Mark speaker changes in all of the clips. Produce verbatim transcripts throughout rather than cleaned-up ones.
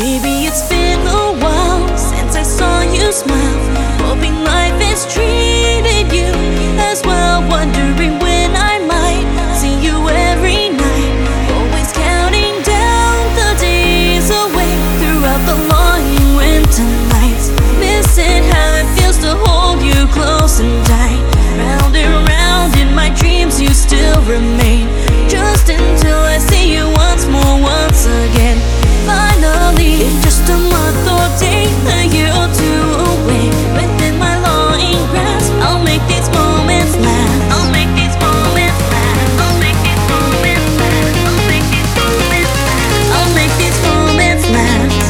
Speaker 1: Maybe it's been a while since I saw you smile, hoping life has treated you as well, wondering when I might see you every night, always counting down the days away throughout the long winter nights, missing how it feels to hold you close and tight. Round and round in my dreams you still remain, just until I see you once more, once again. Finally, in just a month or day, a year or two away, within my longing grasp, I'll make these moments last. I'll make these moments last. I'll make these moments last. I'll make these moments last. I'll make these moments last.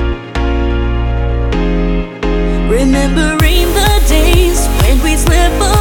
Speaker 1: Remembering the days when we slip